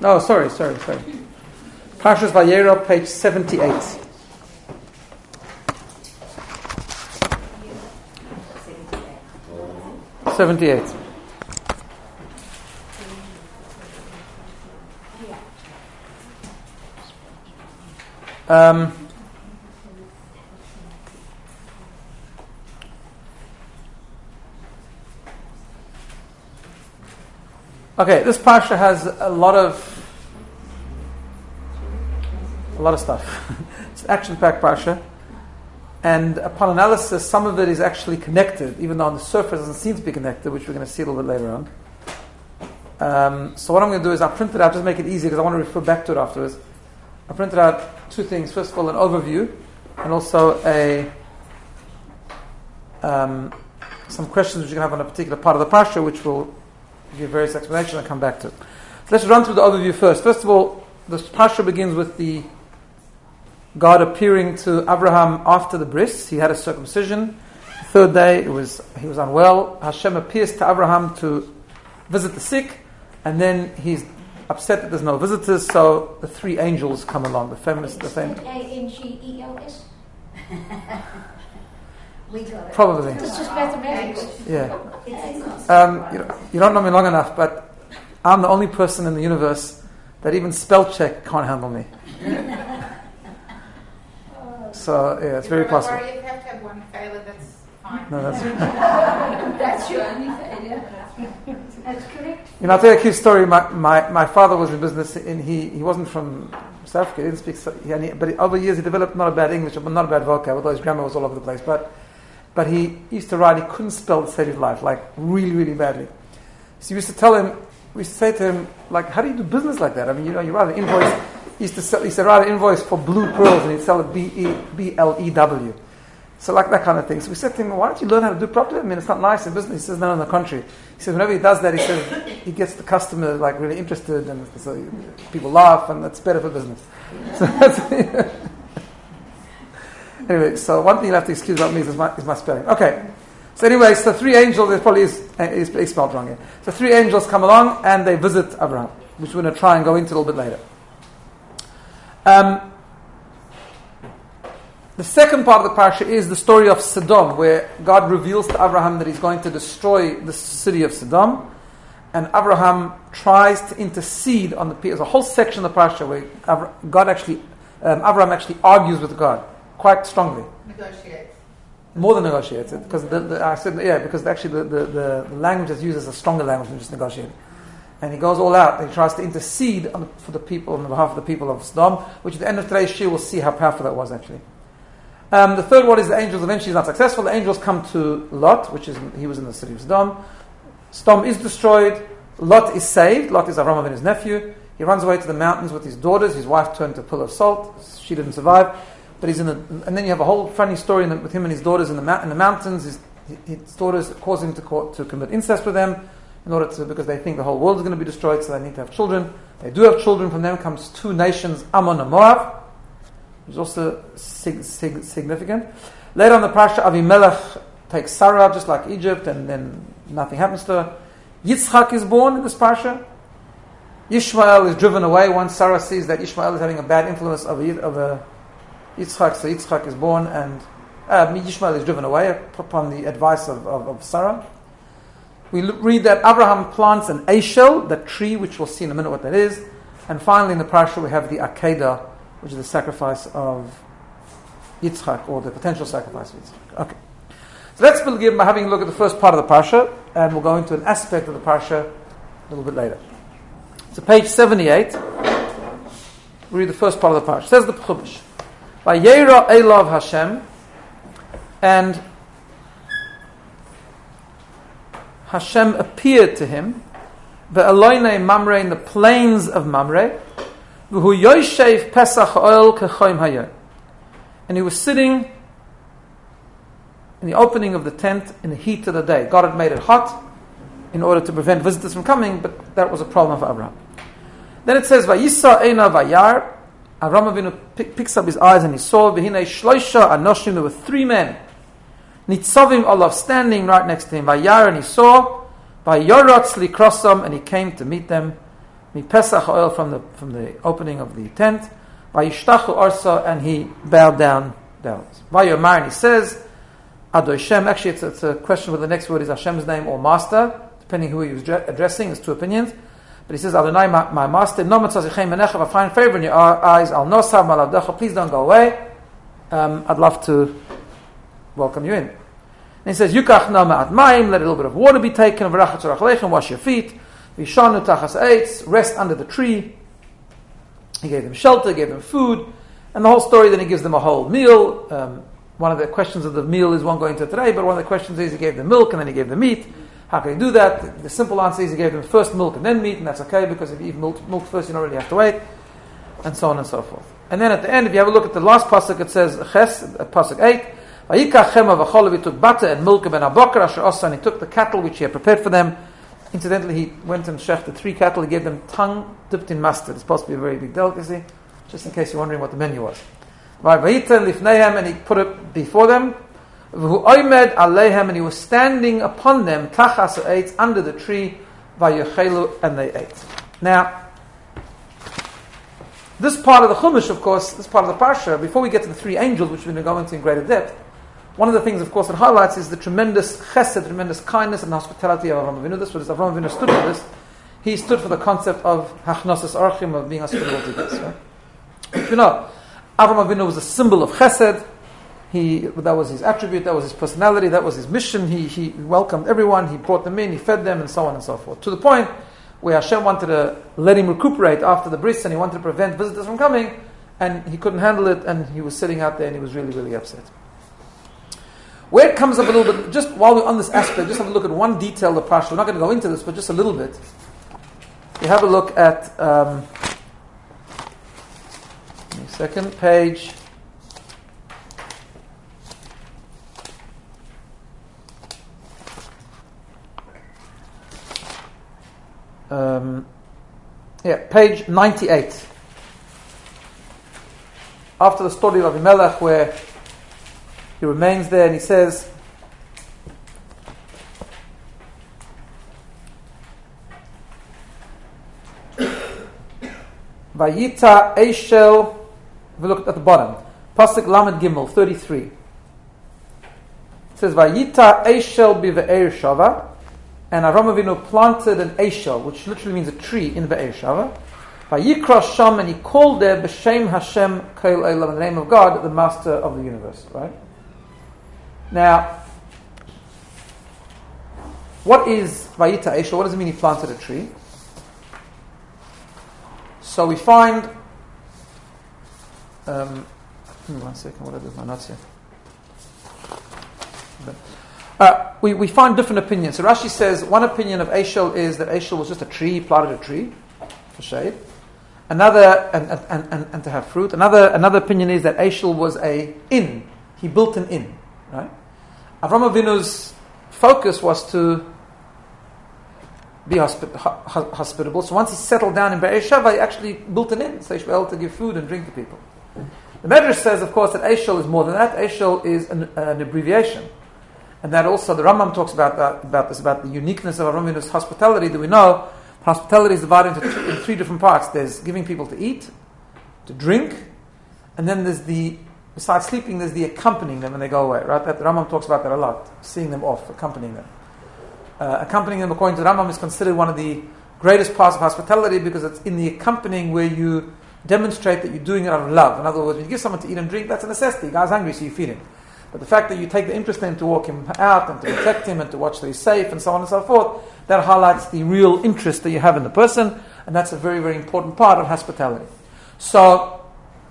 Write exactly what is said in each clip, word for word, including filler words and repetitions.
Oh, sorry, sorry, sorry. Parshas Vayera, page seventy-eight. seventy-eight. Um, okay, this parsha has a lot of a lot of stuff. It's an action-packed parsha, and upon analysis, some of it is actually connected, even though on the surface it doesn't seem to be connected, which we're going to see a little bit later on. Um, so what I'm going to do is I'll print it out, just make it easy, because I want to refer back to it afterwards. I printed out two things. First of all, an overview, and also a um, some questions which you can have on a particular part of the parsha, which will give various explanations and come back to. So let's run through the overview first. First of all, the parsha begins with the God appearing to Abraham after the bris. He had a circumcision. The third day, it was he was unwell. Hashem appears to Abraham to visit the sick, and then he's upset that there's no visitors, so the three angels come along. The famous, the famous. A N G E L S. We got it. Probably. It's just mathematics. Yeah. Um, you, know, you don't know me long enough, but I'm the only person in the universe that even spell check can't handle me. So yeah, it's very possible. Worry, you have to have one failure. That's fine. No, that's. That's your only failure. That's correct. You know, I'll tell you a cute story. My, my, my father was in business, and he, he wasn't from South Africa. He didn't speak, so- he, but he, over years he developed not a bad English, but not a bad vocab, although his grammar was all over the place. But but he used to write. He couldn't spell the state of life, like really, really badly. So we used to tell him, we used to say to him, like, how do you do business like that? I mean, you know, you write an invoice. He used to sell, he used to write an invoice for blue pearls, and he'd sell it B E B L E W. So like that kind of thing. So we said to him, why don't you learn how to do properly? I mean, it's not nice in business. He says, no, on the contrary. He says, whenever he does that, he says, he gets the customer like really interested, and so people laugh, and that's better for business. So that's anyway, so one thing you'll have to excuse about me is my, is my spelling. Okay. So anyway, so three angels, it probably is, is, is spelled wrong here. So three angels come along, and they visit Abraham, which we're going to try and go into a little bit later. Um, The second part of the parsha is the story of Sodom, where God reveals to Abraham that he's going to destroy the city of Sodom, and Abraham tries to intercede on the people. There's a whole section of the parsha where God actually, um, Abraham actually argues with God quite strongly. Negotiates. More than negotiates, because the, the, I said yeah, because actually the, the, the, the language that's used is a stronger language than just negotiating. And he goes all out and he tries to intercede on the, for the people on behalf of the people of Sodom, which at the end of today's shiur we'll see how powerful that was actually. Um, the third one is the angels eventually is not successful. The angels come to Lot, which is he was in the city of Sodom. Sodom is destroyed. Lot is saved. Lot is Avram Avinu's nephew. He runs away to the mountains with his daughters. His wife turned to a pillar of salt. She didn't survive. But he's in the, and then you have a whole funny story in the, with him and his daughters in the, ma- in the mountains. His, his daughters cause him to, co- to commit incest with them in order to, because they think the whole world is going to be destroyed, so they need to have children. They do have children. From them comes two nations, Ammon and Moab, which is also sig- sig- significant. Later on the parsha, Avimelech takes Sarah, just like Egypt, and then nothing happens to her. Yitzchak is born in this parsha. Ishmael is driven away once Sarah sees that Ishmael is having a bad influence over, over Yitzchak, so Yitzchak is born, and uh, Ishmael is driven away upon the advice of, of, of Sarah. We l- read that Abraham plants an Eshel, the tree, which we'll see in a minute what that is. And finally in the parsha we have the Akedah, which is the sacrifice of Yitzchak, or the potential sacrifice of Yitzchak. Okay. So let's begin by having a look at the first part of the parsha, and we'll go into an aspect of the parsha a little bit later. So page seventy-eight, we read the first part of the parsha. It says the Chumash, Vayera Elav Hashem, and Hashem appeared to him, Ve'aloinei Mamre, in the plains of Mamre, V'hu Yoshev Pesach Oil Kechoim Hayom, and he was sitting in the opening of the tent in the heat of the day. God had made it hot in order to prevent visitors from coming, but that was a problem for Abraham. Then it says, Vayisa Eina Vayar, Avraham Avinu pick, picks up his eyes and he saw, V'hinei Shloisha Anoshim, there were three men, Nitzavim Allah, standing right next to him, Vayar, and he saw, Vayorotz Likrosam, and he came to meet them, Mi Pesach oil from the from the opening of the tent. Vayishtachu arsa, and he bowed down downwards. Vayomar, and he says, Adoi Shem. Actually, it's, it's a question whether the next word is Hashem's name or master, depending who he was addressing. There's two opinions. But he says, Adonai, my, my master, no matzazichem menech, if I find favor in your eyes, I'll nosav malavdecha, please don't go away. Um, I'd love to welcome you in. And he says, Yukach na ma'at mayim, let a little bit of water be taken, v'rachat tzorach leichem, wash your feet, v'shanu tachas eitz, rest under the tree. He gave them shelter, gave them food, and the whole story, then he gives them a whole meal. Um, one of the questions of the meal is one going to today, but one of the questions is he gave them milk and then he gave them meat. How can he do that? The, the simple answer is he gave them first milk and then meat, and that's okay, because if you eat milk, milk first, you don't really have to wait, and so on and so forth. And then at the end, if you have a look at the last pasuk, it says, Ches, at pasuk eight, Vayikach chema v'cholav, he took butter and milk ben abokar asher osa, and he took the cattle which he had prepared for them. Incidentally, he went and shechted three cattle, he gave them tongue dipped in mustard. It's supposed to be a very big delicacy, just in case you're wondering what the menu was. Vayiten lifneihem, and he put it before them. V'hu oimed aleihem, and he was standing upon them, tachas eitz, under the tree, vayechelu, and they ate. Now, this part of the Chumash, of course, this part of the Parsha, before we get to the three angels, which we're going to go into in greater depth, one of the things, of course, it highlights is the tremendous chesed, tremendous kindness and hospitality of Avraham Avinu. This was Avraham Avinu stood for this. He stood for the concept of hachnosas archim, of being hospitable to guests. Right? You know, Avraham Avinu was a symbol of chesed. He, that was his attribute, that was his personality, that was his mission. He, he welcomed everyone, he brought them in, he fed them, and so on and so forth. To the point where Hashem wanted to let him recuperate after the bris, and he wanted to prevent visitors from coming, and he couldn't handle it, and he was sitting out there, and he was really, really upset. Where it comes up a little bit, just while we're on this aspect, just have a look at one detail of the Parsha. We're not going to go into this, but just a little bit. You have a look at, um, give me a second, page Um, yeah, page ninety-eight. After the story of Avimelech, where he remains there and he says, Vayita Eishel, we look at the bottom, Pasuk Lamed Gimel, thirty-three. It says, Vayita Eishel bi've'er shava, and Avraham Avinu planted an Eishel, which literally means a tree, in Be'er Shava. Vayikra Sham, and he called there B'Shem Hashem Kol Eilam, in the name of God, the Master of the universe. Right? Now, what is Vayita Eishel? What does it mean he planted a tree? So we find. Um, one second, what are my notes here? Uh, we, we find different opinions. So Rashi says one opinion of Eishel is that Eishel was just a tree, planted a tree for shade. Another, and, and, and, and to have fruit. Another another opinion is that Eishel was a inn. He built an inn. Right? Avraham Avinu's focus was to be hospi- ho- hospitable. So once he settled down in Be'er Sheva, he actually built an inn, so he should be able to give food and drink to people. The Medrash says, of course, that Eishel is more than that. Eishel is an, an abbreviation. And that also, the Rambam talks about that, about this, about the uniqueness of Avraham Avinu's hospitality. That we know, hospitality is divided into two, in three different parts. There's giving people to eat, to drink, and then there's the, besides sleeping, there's the accompanying them when they go away. Right? That the Rambam talks about that a lot, seeing them off, accompanying them. Uh, accompanying them, according to the Rambam, is considered one of the greatest parts of hospitality because it's in the accompanying where you demonstrate that you're doing it out of love. In other words, when you give someone to eat and drink, that's a necessity. The guy's hungry, so you feed him. But the fact that you take the interest in him to walk him out and to protect him and to watch that he's safe and so on and so forth, that highlights the real interest that you have in the person, and that's a very, very important part of hospitality. So,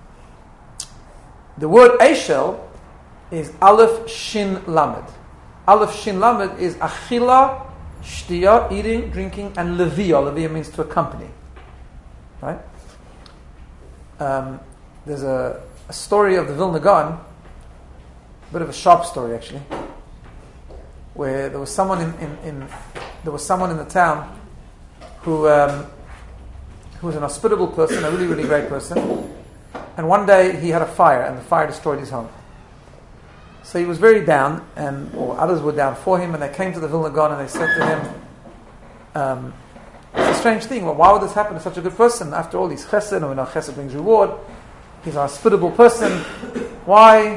the word Eishel is Aleph Shin Lamed. Aleph Shin Lamed is Achila, Shtiya, eating, drinking, and Levia. Levia means to accompany. Right? Um, there's a, a story of the Vilna Gaon, a bit of a sharp story actually, where there was someone in, in, in there was someone in the town who um, who was an hospitable person, a really, really great person, and one day he had a fire and the fire destroyed his home. So he was very down, and or others were down for him, and they came to the Vilna Gaon and they said to him, um, this strange thing. Well, why would this happen to such a good person? After all, he's chesed, and we know chesed brings reward. He's a hospitable person. Why?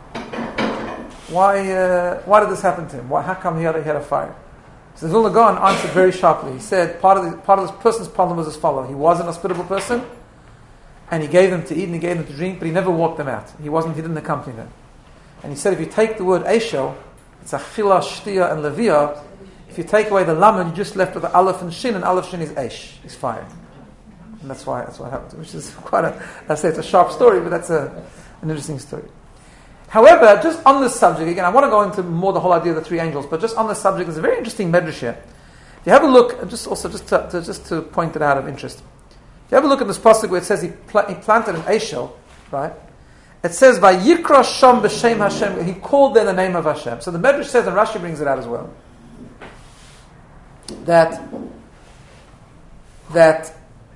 Why? Uh, why did this happen to him? Why? How come he had, he had a fire? So the Vilna Gaon answered very sharply. He said part of the, part of this person's problem was as follows: he was an hospitable person, and he gave them to eat and he gave them to drink, but he never walked them out. He wasn't. He didn't accompany them. And he said, if you take the word Eishel, it's Achila, Shtia, and Levia. If you take away the Lamed, you're just left with the Aleph and Shin, and Aleph Shin is Eish, is fire. And that's why that's what happened, which is quite a, I say it's a sharp story, but that's a, an interesting story. However, just on this subject, again, I want to go into more the whole idea of the three angels, but just on this subject, there's a very interesting medrash here. If you have a look, just also just to, to, just to point it out of interest, if you have a look at this pasuk where it says he, pl- he planted an Eishel, right? It says, "Vayikra Sham b'Shem Hashem." He called there the name of Hashem. So the medrash says, and Rashi brings it out as well, that that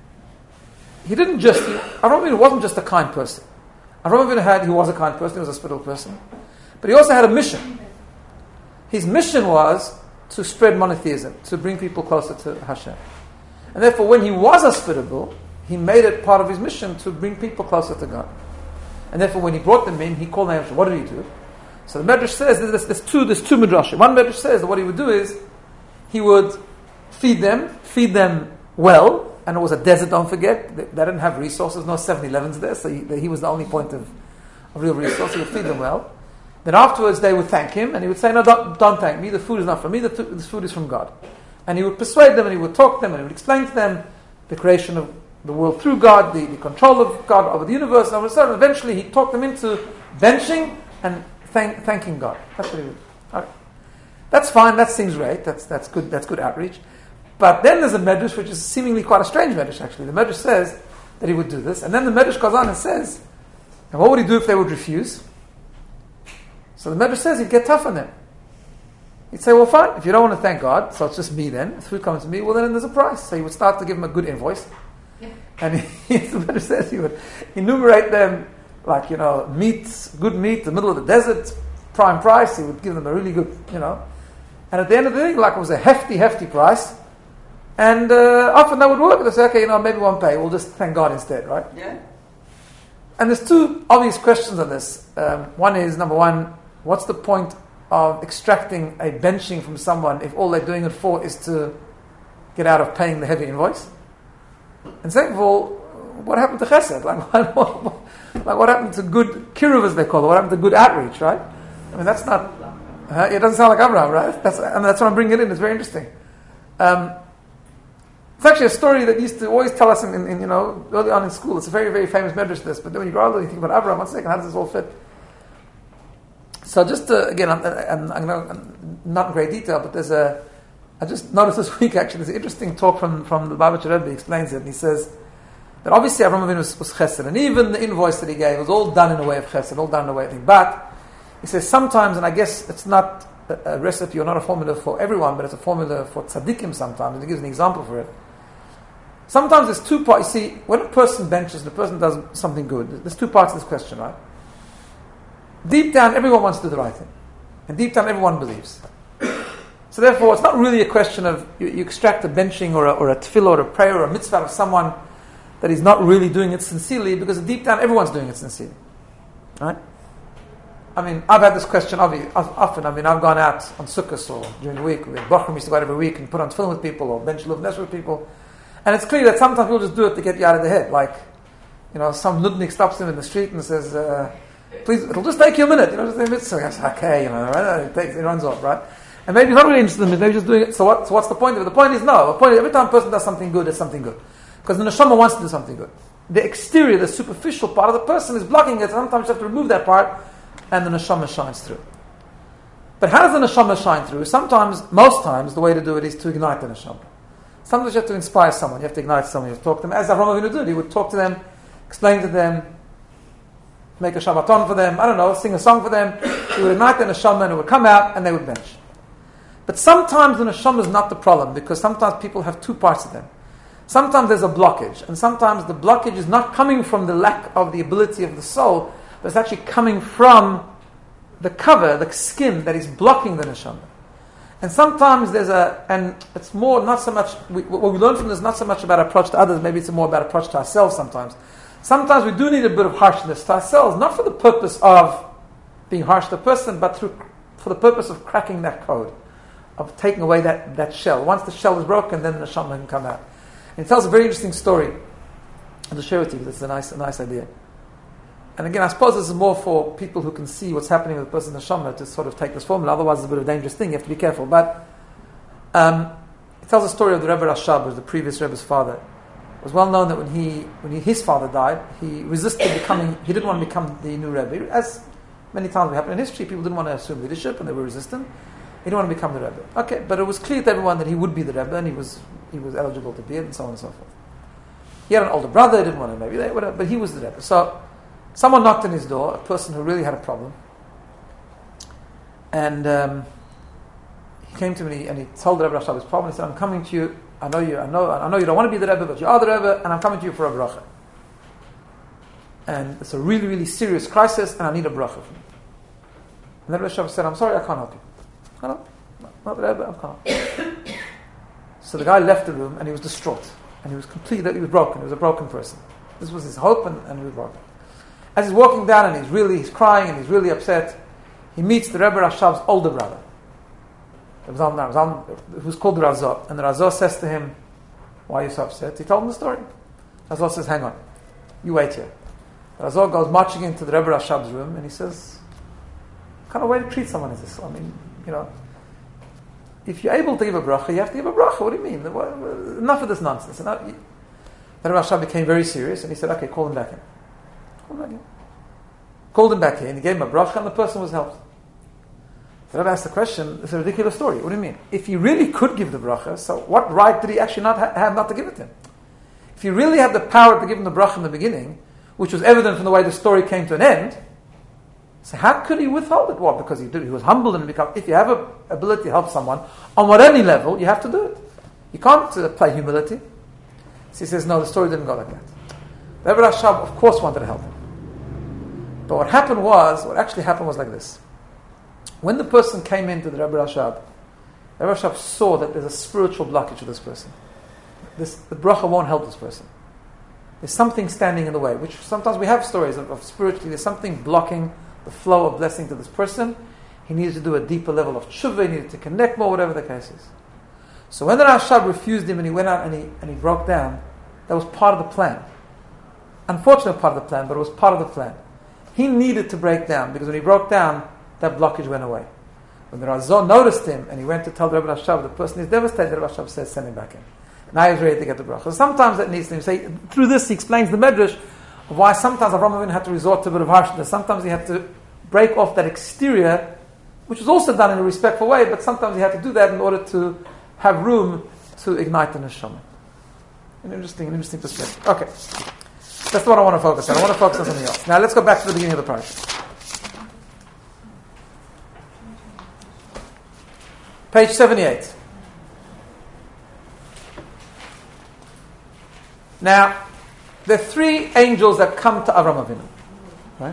he didn't just. Avraham Avinu wasn't just a kind person. Avraham Avinu had he was a kind person. He was a spiritual person, but he also had a mission. His mission was to spread monotheism, to bring people closer to Hashem, and therefore, when he was hospitable, he made it part of his mission to bring people closer to God. And therefore, when he brought them in, he called them. What did he do? So the Medrash says there's, there's two. There's two Midrashim. One Medrash says that what he would do is he would feed them, feed them well, and it was a desert. Don't forget, they, they didn't have resources. No seven elevens there, so he, he was the only point of, of real resource. He would feed them well. Then afterwards, they would thank him, and he would say, "No, don't, don't thank me. The food is not from me. The, this food is from God." And he would persuade them, and he would talk to them, and he would explain to them the creation of the world through God, the, the control of God over the universe, and all of a sudden, eventually he talked them into benching and thank, thanking God. That's what he would do. Okay. That's fine, that seems right, that's that's good, that's good outreach. But then there's a medrash which is seemingly quite a strange medrash actually. The medrash says that he would do this, and then the medrash goes on and says, and what would he do if they would refuse? So the medrash says he'd get tough on them. He'd say, well fine, if you don't want to thank God, so it's just me then, if food comes to me, well then there's a price. So he would start to give them a good invoice. And he, the Medrash says he would enumerate them like, you know, meat, good meat, the middle of the desert, prime price. He would give them a really good, you know. And at the end of the day, like it was a hefty, hefty price. And uh, often that would work. They say, okay, you know, maybe we won't pay. We'll just thank God instead, right? Yeah. And there's two obvious questions on this. Um, one is, number one, what's the point of extracting a benching from someone if all they're doing it for is to get out of paying the heavy invoice? And second of all, what happened to chesed? Like what, what, like what happened to good kiruv, as they call it? What happened to good outreach, right? I mean, that's not... Uh, it doesn't sound like Abraham, right? That's, I mean, that's why I'm bringing it in. It's very interesting. Um, it's actually a story that used to always tell us in, in, in, you know, early on in school. It's a very, very famous medrash, this. But then when you grow older, you think about Abraham. One second, how does this all fit? So just to, again, I'm, I'm, I'm, I'm not in great detail, but there's a... I just noticed this week, actually, there's an interesting talk from, from the Lubavitcher Rebbe. He explains it, and he says that obviously Avraham Avinu was, was chesed, and even the invoice that he gave was all done in a way of chesed, all done in a way of thing. But he says sometimes, and I guess it's not a, a recipe or not a formula for everyone, but it's a formula for tzaddikim sometimes, and he gives an example for it. Sometimes there's two parts. You see, when a person benches, the person does something good, there's two parts of this question, right? Deep down, everyone wants to do the right thing. And deep down, everyone believes. So therefore, it's not really a question of you, you extract a benching or a, or a tefillah or a prayer or a mitzvah of someone that is not really doing it sincerely, because deep down everyone's doing it sincerely. Right? I mean, I've had this question often. I mean, I've gone out on Sukkot or during the week. We had Bachram used to go out every week and put on tefillin with people or bench Luv Nesher with people. And it's clear that sometimes people just do it to get you out of the head. Like, you know, some nudnik stops him in the street and says, uh, please, it'll just take you a minute. You know, just a minute. So I say, okay, you know, right? It, takes, it runs off, right? And maybe he's not really interested in it, maybe just doing it. So, what, so what's the point of it? The point is no. The point is every time a person does something good, it's something good. Because the neshama wants to do something good. The exterior, the superficial part of the person is blocking it. Sometimes you have to remove that part, and the neshama shines through. But how does the neshama shine through? Sometimes, most times, the way to do it is to ignite the neshama. Sometimes you have to inspire someone. You have to ignite someone. You have to talk to them. As Avraham Avinu did, he would talk to them, explain to them, make a Shabbaton for them. I don't know, sing a song for them. He would ignite the neshama, and it would come out, and they would bench. But sometimes the neshama is not the problem, because sometimes people have two parts of them. Sometimes there's a blockage, and sometimes the blockage is not coming from the lack of the ability of the soul, but it's actually coming from the cover, the skin that is blocking the neshama. And sometimes there's a, and it's more, not so much, we, what we learn from this is not so much about approach to others, maybe it's more about approach to ourselves sometimes. Sometimes we do need a bit of harshness to ourselves, not for the purpose of being harsh to the person, but through, for the purpose of cracking that code, of taking away that, that shell. Once the shell is broken, then the neshama can come out. And it tells a very interesting story. I'll share with you, because it's a nice, a nice idea. And again, I suppose this is more for people who can see what's happening with the person's neshama to sort of take this formula. Otherwise, it's a bit of a dangerous thing. You have to be careful. But um, it tells a story of the Rebbe Rashab, who was the previous Rebbe's father. It was well known that when he, when he, his father died, he resisted becoming. He didn't want to become the new Rebbe, as many times happened in history. People didn't want to assume leadership, and they were resistant. He didn't want to become the Rebbe. Okay, but it was clear to everyone that he would be the Rebbe, and he was he was eligible to be it, and so on and so forth. He had an older brother. He didn't want to maybe whatever, but he was the Rebbe. So. Someone knocked on his door, a person who really had a problem, and um, he came to me and he, and he told the Rebbe Rashab his problem. He said, "I'm coming to you. I know you. I know. I know you don't want to be the Rebbe, but you are the Rebbe, and I'm coming to you for a bracha. And it's a really, really serious crisis, and I need a bracha from you." And the Rebbe Rashab said, "I'm sorry, I can't help you. No, no, no not the Rebbe. I can't." So the guy left the room, and he was distraught, and he was completely. He was broken. He was a broken person. This was his hope, and, and he was broken. As he's walking down and he's really, he's crying and he's really upset, he meets the Rebbe Rashab's older brother, who's called the Razor. And the Razor says to him, "Why are you so upset?" He told him the story. The Razor says, "Hang on, you wait here." The Razor goes marching into the Rebbe Rashab's room and he says, "What kind of way to treat someone is this? I mean, you know, if you're able to give a bracha, you have to give a bracha. What do you mean? Enough of this nonsense." And the Rebbe Rashab became very serious and he said, "Okay, call him back in." Called him back in, he gave him a bracha, and the person was helped. The Rebbe asked the question, it's a ridiculous story. What do you mean? If he really could give the bracha, so what right did he actually not ha- have not to give it to him? If he really had the power to give him the bracha in the beginning, which was evident from the way the story came to an end, so how could he withhold it? Well, because he did. He was humble and become. If you have an ability to help someone on what any level, you have to do it. You can't uh, play humility. So he says, no, the story didn't go like that. The Rebbe Rashab, of course, wanted to help him. But what happened was, what actually happened was like this. When the person came into the Rebbe Rashab, the Rebbe Rashab saw that there's a spiritual blockage to this person. This, the bracha won't help this person. There's something standing in the way, which sometimes we have stories of, of spiritually, there's something blocking the flow of blessing to this person. He needed to do a deeper level of tshuva, he needed to connect more, whatever the case is. So when the Rashab refused him and he went out and he, and he broke down, that was part of the plan. Unfortunate part of the plan, but it was part of the plan. He needed to break down, because when he broke down, that blockage went away. When the Razor noticed him, and he went to tell the Rebbe Rashab, the person is devastated, the Rebbe Rashab says, send him back in. Now he's ready to get the bracha. So sometimes that needs to say, through this he explains the medrash of why sometimes Avraham Avinu had to resort to a bit of harshness. Sometimes he had to break off that exterior, which was also done in a respectful way, but sometimes he had to do that in order to have room to ignite the neshama. An interesting, an interesting perspective. Okay. That's what I want to focus on. I want to focus on something else. Now let's go back to the beginning of the parasha. Page seventy-eight. Now, there are three angels that come to Avraham Avinu. Right?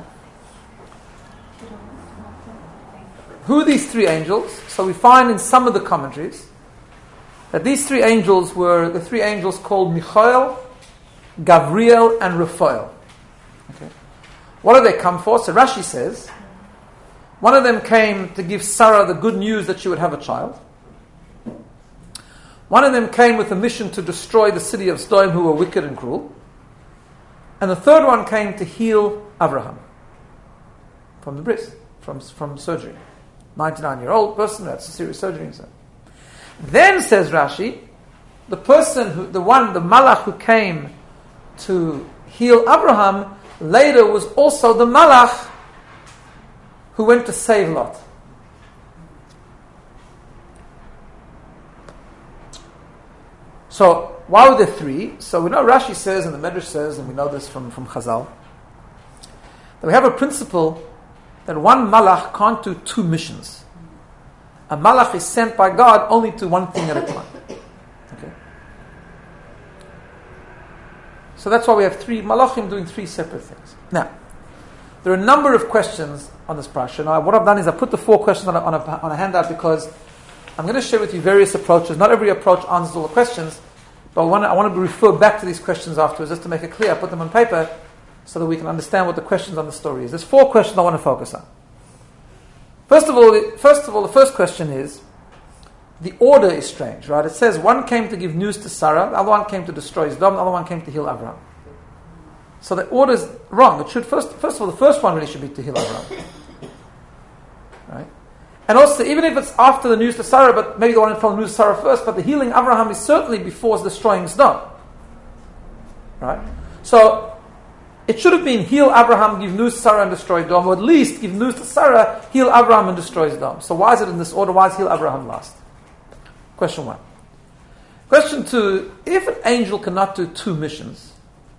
Who are these three angels? So we find in some of the commentaries that these three angels were the three angels called Michael, Gabriel, and Raphael. Okay. What do they come for? So Rashi says, one of them came to give Sarah the good news that she would have a child. One of them came with a mission to destroy the city of Sodom, who were wicked and cruel. And the third one came to heal Abraham from the bris, from, from surgery. ninety-nine-year-old person who had serious surgery and so on. Then, says Rashi, the person, who, the one, the malach who came to heal Abraham, later was also the malach who went to save Lot. So, why were there three? So we know Rashi says, and the Medrash says, and we know this from, from Chazal, that we have a principle that one malach can't do two missions. A malach is sent by God only to one thing at a time. Okay. So that's why we have three malachim doing three separate things. Now, there are a number of questions on this parasha. Now, what I've done is I put the four questions on a, on a, on a handout because I'm going to share with you various approaches. Not every approach answers all the questions, but I want to, I want to refer back to these questions afterwards just to make it clear. I put them on paper so that we can understand what the questions on the story is. There's four questions I want to focus on. First of all, the, first of all, the first question is, the order is strange, right? It says one came to give news to Sarah, the other one came to destroy Sodom, the other one came to heal Abraham. So the order is wrong. It should first, first of all, the first one really should be to heal Abraham, right? And also, even if it's after the news to Sarah, but maybe the one who told the news to Sarah first, but the healing Abraham is certainly before destroying Sodom, right? So it should have been heal Abraham, give news to Sarah, and destroy Sodom, or at least give news to Sarah, heal Abraham, and destroy Sodom. So why is it in this order? Why is heal Abraham last? Question one. Question two, if an angel cannot do two missions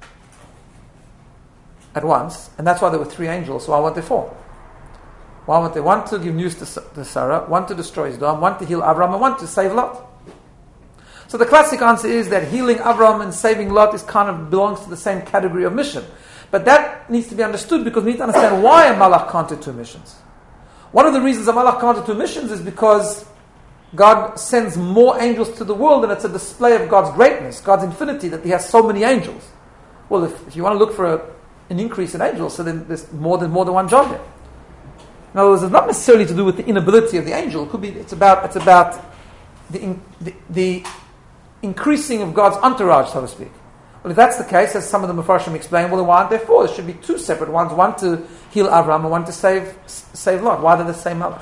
at once, and that's why there were three angels, so why weren't there four? Why weren't there one to give news to, to Sarah, one to destroy Sodom, one to heal Abraham, and one to save Lot? So the classic answer is that healing Abraham and saving Lot is kind of belongs to the same category of mission. But that needs to be understood because we need to understand why a malach can't do two missions. One of the reasons a malach can't do two missions is because God sends more angels to the world, and it's a display of God's greatness, God's infinity, that He has so many angels. Well, if, if you want to look for a, an increase in angels, so then there's more than more than one job there. In other words, it's not necessarily to do with the inability of the angel. It could be. It's about. It's about the, in, the the increasing of God's entourage, so to speak. Well, if that's the case, as some of the Mefarshim explain, well, then why aren't there four? There should be two separate ones: one to heal Abraham and one to save save Lot. Why are they the same malach?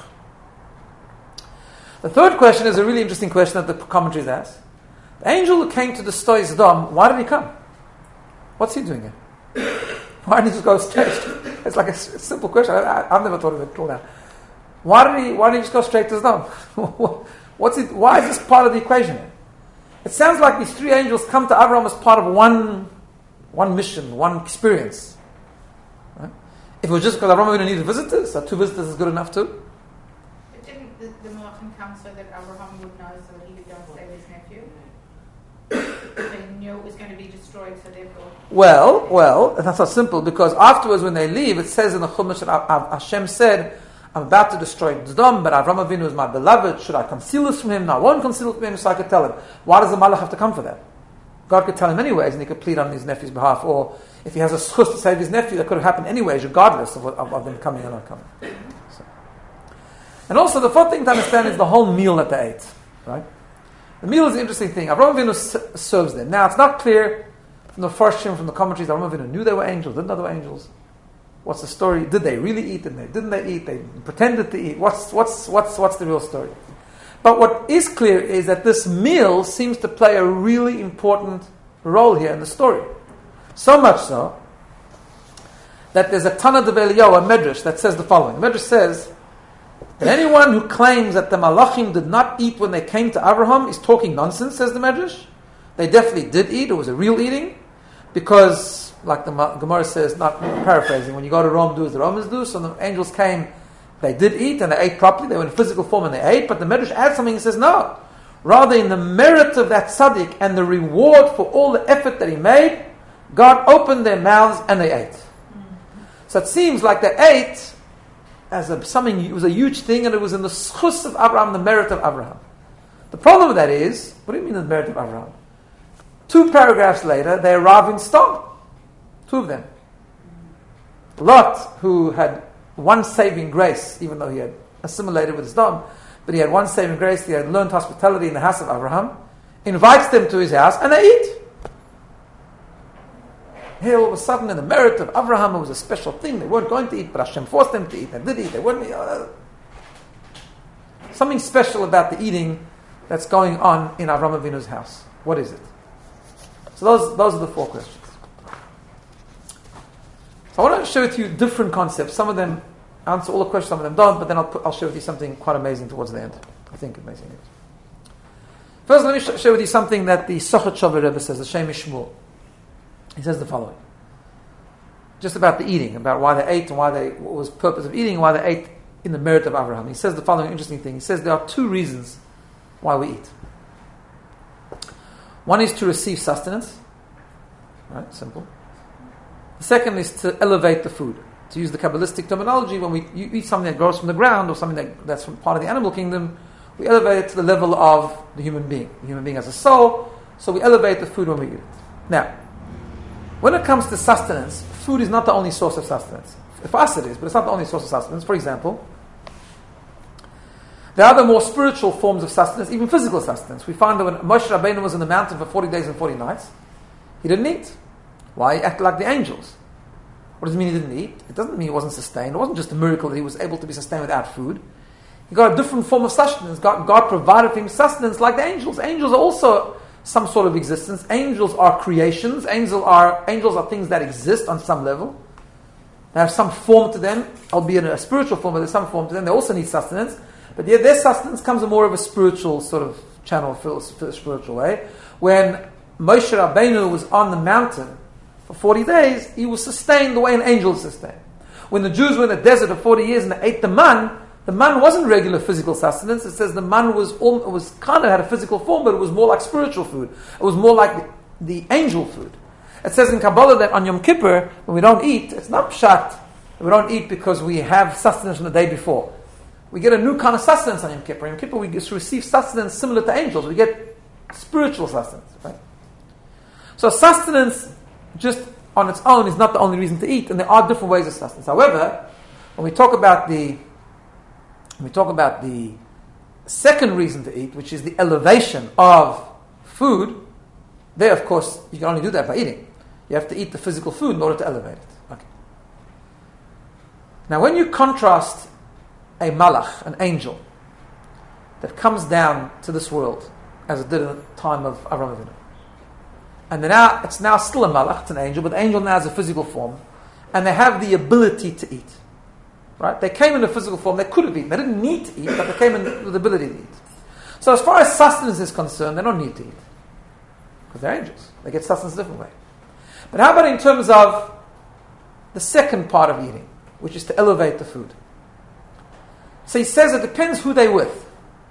The third question is a really interesting question that the commentaries ask. The angel who came to destroy Sodom, why did he come? What's he doing here? Why didn't he just go straight? It's like a, s- a simple question. I, I, I've never thought of it until now. Why did he? Why did he just go straight to Sodom? What's it? Why is this part of the equation? It sounds like these three angels come to Abraham as part of one, one mission, one experience. Right? If it was just because Abraham didn't need visitors, so two visitors is good enough too. But didn't the, the Malachim come so that Abraham would know so that he could go and save his nephew? They knew it was going to be destroyed, so therefore... Well, well, that's not simple, because afterwards when they leave, it says in the Chumash that Hashem said, I'm about to destroy Sodom, but Avraham Avinu is my beloved. Should I conceal this from him? No, I won't conceal it from him, so I could tell him. Why does the Malach have to come for that? God could tell him anyways, and he could plead on his nephew's behalf. Or if he has a schus to save his nephew, that could have happened anyways, regardless of, what, of, of them coming or not coming. So. And also, the fourth thing to understand is the whole meal that they ate. Right? The meal is an interesting thing. Avraham Avinu s- serves them. Now, it's not clear from the first Shem, from the commentaries, Avraham Avinu knew they were angels, didn't know they were angels. What's the story? Did they really eat? Didn't they? Didn't they eat? They pretended to eat. What's what's what's what's the real story? But what is clear is that this meal seems to play a really important role here in the story. So much so that there's a Tana Dev Eliyahu, a medrash, that says the following. The medrash says that anyone who claims that the Malachim did not eat when they came to Abraham is talking nonsense, says the medrash. They definitely did eat. It was a real eating, because like the Gemara says, not paraphrasing, when you go to Rome, do as the Romans do. So the angels came, they did eat, and they ate properly. They were in physical form and they ate. But the Medrash adds something and says, no. Rather, in the merit of that tzaddik and the reward for all the effort that he made, God opened their mouths and they ate. Mm-hmm. So it seems like they ate as a, something, it was a huge thing, and it was in the schus of Abraham, the merit of Abraham. The problem with that is, what do you mean the merit of Abraham? Two paragraphs later, they arrive in Sodom. Two of them. Lot, who had one saving grace, even though he had assimilated with Sodom, but he had one saving grace, he had learned hospitality in the house of Abraham, invites them to his house, and they eat. Here, all of a sudden, in the merit of Abraham, it was a special thing. They weren't going to eat, but Hashem forced them to eat. They did eat. They weren't. Uh, something special about the eating that's going on in Avraham Avinu's house. What is it? So those those are the four questions. So I want to share with you different concepts. Some of them answer all the questions, some of them don't, but then I'll, put, I'll share with you something quite amazing towards the end. I think amazing. First, let me sh- share with you something that the Sochet Shover Rebbe says, the Shem Shmuel. He says the following. Just about the eating, about why they ate and why they, what was the purpose of eating and why they ate in the merit of Abraham. He says the following interesting thing. He says there are two reasons why we eat. One is to receive sustenance. Right, simple. The second is to elevate the food. To use the Kabbalistic terminology, when we you eat something that grows from the ground or something that, that's from part of the animal kingdom, we elevate it to the level of the human being. The human being has a soul, so we elevate the food when we eat it. Now, when it comes to sustenance, food is not the only source of sustenance. For us it is, but it's not the only source of sustenance. For example, there are other more spiritual forms of sustenance, even physical sustenance. We find that when Moshe Rabbeinu was in the mountain for forty days and forty nights, he didn't eat. Why? He acted like the angels. What does it mean he didn't eat? It doesn't mean he wasn't sustained. It wasn't just a miracle that he was able to be sustained without food. He got a different form of sustenance. God, God provided for him sustenance like the angels. Angels are also some sort of existence. Angels are creations. Angels are, angels are things that exist on some level. They have some form to them, albeit in a spiritual form, but there's some form to them. They also need sustenance. But yet their sustenance comes in more of a spiritual sort of channel, spiritual way. When Moshe Rabbeinu was on the mountain for forty days, he was sustained the way an angel is sustained. When the Jews were in the desert for forty years and they ate the man, the man wasn't regular physical sustenance. It says the man was all, it was kind of had a physical form, but it was more like spiritual food. It was more like the, the angel food. It says in Kabbalah that on Yom Kippur, when we don't eat, it's not pshat. We don't eat because we have sustenance from the day before. We get a new kind of sustenance on Yom Kippur. On Yom Kippur, we receive sustenance similar to angels. We get spiritual sustenance, right? So sustenance, just on its own, is not the only reason to eat, and there are different ways of sustenance. However, when we talk about the when we talk about the second reason to eat, which is the elevation of food, there, of course, you can only do that by eating. You have to eat the physical food in order to elevate it. Okay. Now, when you contrast a malach, an angel, that comes down to this world, as it did in the time of Avraham Avinu, and then now it's now still a malach, it's an angel, but the angel now has a physical form, and they have the ability to eat. Right? They came in a physical form, they could have eaten. They didn't need to eat, but they came in with the ability to eat. So as far as sustenance is concerned, they don't need to eat. Because they're angels. They get sustenance a different way. But how about in terms of the second part of eating, which is to elevate the food? So he says it depends who they're with.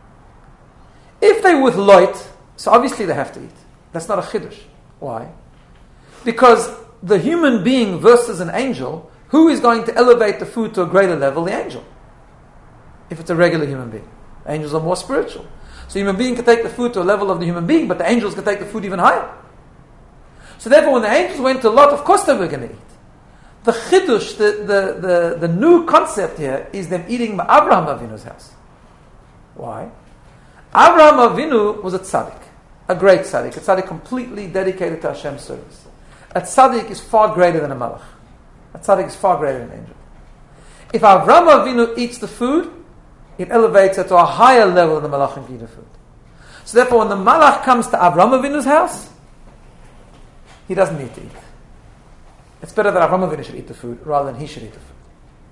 If they're with Loit, so obviously they have to eat. That's not a chiddush. Why? Because the human being versus an angel, who is going to elevate the food to a greater level? The angel. If it's a regular human being. Angels are more spiritual. So a human being can take the food to a level of the human being, but the angels can take the food even higher. So therefore, when the angels went to Lot, of course they were going to eat. The chidush, the, the, the, the new concept here, is them eating Avraham Avinu's house. Why? Avraham Avinu was a tzaddik, a great tzaddik, a tzaddik completely dedicated to Hashem's service. A tzaddik is far greater than a malach. A tzaddik is far greater than an angel. If Avraham Avinu eats the food, it elevates it to a higher level than the malachim eat the food. So therefore, when the malach comes to Avraham Avinu's house, he doesn't need to eat. It's better that Avraham Avinu should eat the food rather than he should eat the food.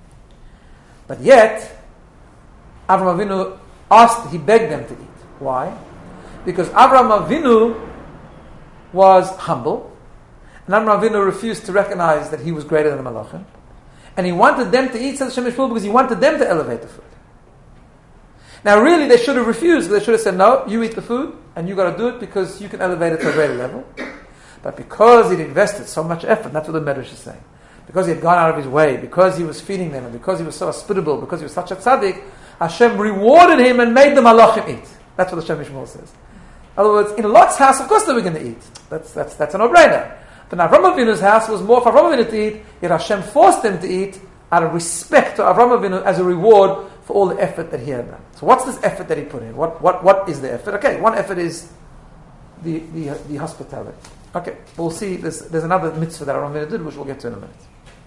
But yet, Avraham Avinu asked, he begged them to eat. Why? Because Avraham Avinu was humble, and Avraham Avinu refused to recognize that he was greater than the malachim, and he wanted them to eat says Hashem Yishmael because he wanted them to elevate the food. Now, really, they should have refused. They should have said, "No, you eat the food, and you got to do it because you can elevate it to a greater level." But because he'd invested so much effort, that's what the Medrash is saying, because he had gone out of his way, because he was feeding them, and because he was so hospitable, because he was such a tzaddik, Hashem rewarded him and made the malachim eat. That's what Hashem Yishmael says. In other words, in Lot's house, of course they were going to eat. That's that's that's a no-brainer. But Avraham Avinu's house was more for Avraham Avinu to eat, yet Hashem forced them to eat out of respect to Avraham Avinu as a reward for all the effort that he had done. So what's this effort that he put in? What what what is the effort? Okay, one effort is the the, the hospitality. Okay, we'll see. There's, there's another mitzvah that Avraham Avinu did, which we'll get to in a minute.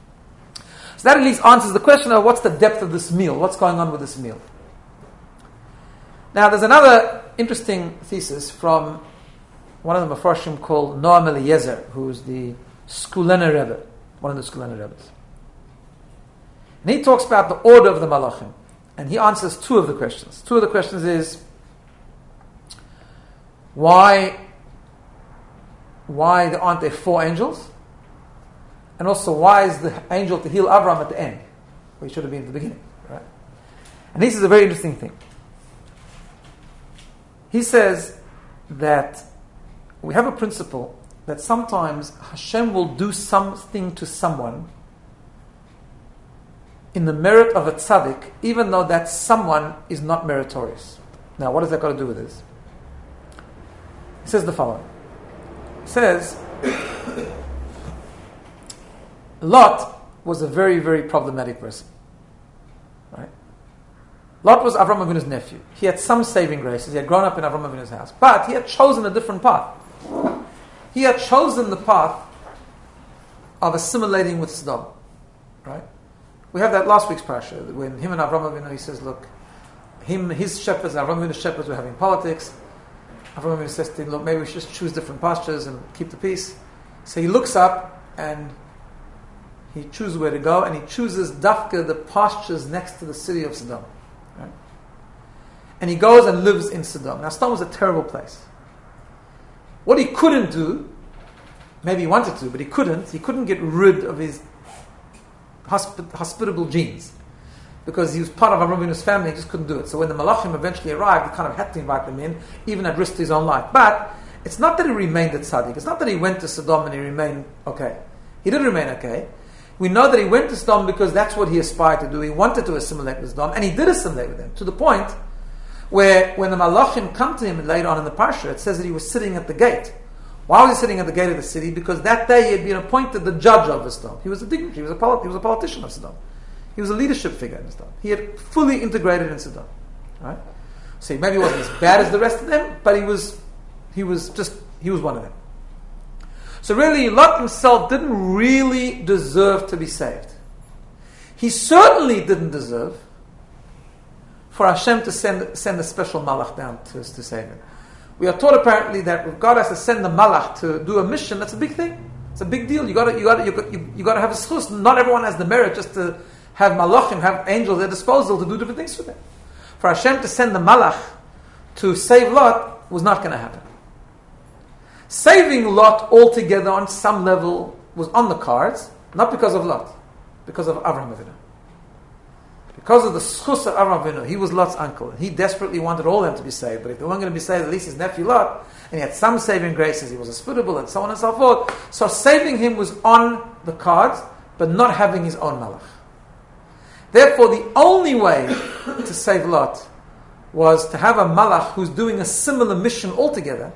So that at least answers the question of what's the depth of this meal? What's going on with this meal? Now, there's another interesting thesis from one of the Mefarshim called Noam Eliezer, who's the Skulener Rebbe, one of the Skulener Rebbes. And he talks about the order of the Malachim. And he answers two of the questions. Two of the questions is, why, why aren't there four angels? And also, why is the angel to heal Avraham at the end? Where he should have been at the beginning. Right? And this is a very interesting thing. He says that we have a principle that sometimes Hashem will do something to someone in the merit of a tzaddik, even though that someone is not meritorious. Now, what has that got to do with this? It says the following. It says, Lot was a very, very problematic person. Right? Lot was Avram Avinu's nephew. He had some saving graces. He had grown up in Avram Avinu's house. But he had chosen a different path. He had chosen the path of assimilating with Sodom. Right? We have that last week's parasha, when him and Avram Avinu, he says, look, him, his shepherds, Avram Avinu's shepherds were having politics. Avram Avinu says to him, look, maybe we should just choose different pastures and keep the peace. So he looks up and he chooses where to go, and he chooses Dafka, the pastures next to the city of Sodom. Right? And he goes and lives in Sodom. Now, Sodom was a terrible place. What he couldn't do, maybe he wanted to, but he couldn't, he couldn't get rid of his hosp- hospitable genes. Because he was part of Avram Avinu's family, he just couldn't do it. So when the Malachim eventually arrived, he kind of had to invite them in, even at risk to his own life. But it's not that he remained at Tzaddik. It's not that he went to Sodom and he remained okay. He did remain okay. We know that he went to Sodom because that's what he aspired to do. He wanted to assimilate with Sodom, and he did assimilate with them, to the point where when the Malachim come to him later on in the Parsha, it says that he was sitting at the gate. Why was he sitting at the gate of the city? Because that day he had been appointed the judge of Sodom. He was a dignitary, he was a, polit- he was a politician of Sodom. He was a leadership figure in Sodom. He had fully integrated in Sodom. Right? So maybe he wasn't as bad as the rest of them, but he was he was just he was one of them. So really, Lot himself didn't really deserve to be saved. He certainly didn't deserve for Hashem to send send a special malach down to, to save him. We are taught apparently that if God has to send a malach to do a mission, that's a big thing. It's a big deal. You got to you got you you, you got to have a schus. Not everyone has the merit just to have malachim, have angels at their disposal to do different things for them. For Hashem to send the malach to save Lot was not going to happen. Saving Lot altogether on some level was on the cards, not because of Lot, because of Avraham Avinu. Because of the schus of Avraham Avinu, he was Lot's uncle. He desperately wanted all of them to be saved, but if they weren't going to be saved, at least his nephew Lot, and he had some saving graces, he was hospitable, and so on and so forth. So saving him was on the cards, but not having his own malach. Therefore, the only way to save Lot was to have a malach who's doing a similar mission altogether.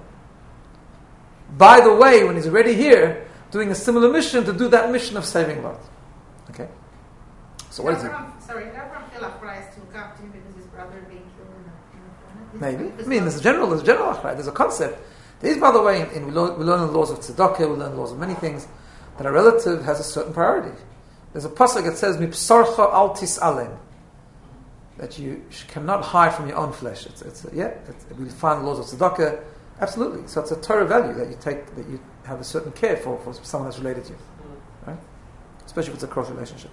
By the way, when he's already here, doing a similar mission to do that mission of saving Lot. Okay? So what is it? Sorry, did Abraham feel Achrais to look up to him because his brother being killed in the, in the Maybe. I mean, there's a general, there's a general Achrais. There's a concept. There is, by the way, in, in, we, learn, we learn the laws of tzedakah, we learn the laws of many things, that a relative has a certain priority. There's a pasuk that says, "Mipsarcha al tis'alem," that you cannot hide from your own flesh. It's, it's yeah. It's, we find the laws of tzedakah. Absolutely. So it's a Torah value that you take, that you have a certain care for, for someone that's related to you. Right? Especially if it's a close relationship.